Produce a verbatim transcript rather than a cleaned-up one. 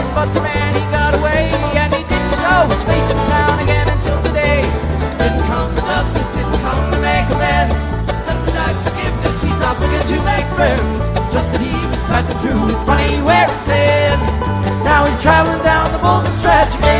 but the man he got away, and he didn't show his face in town again until today. Didn't come for justice, didn't come to make amends, doesn't ask forgiveness, he's not looking to make friends, just that he was passing through with money wearing thin. Now he's traveling down the Bolton stretch again.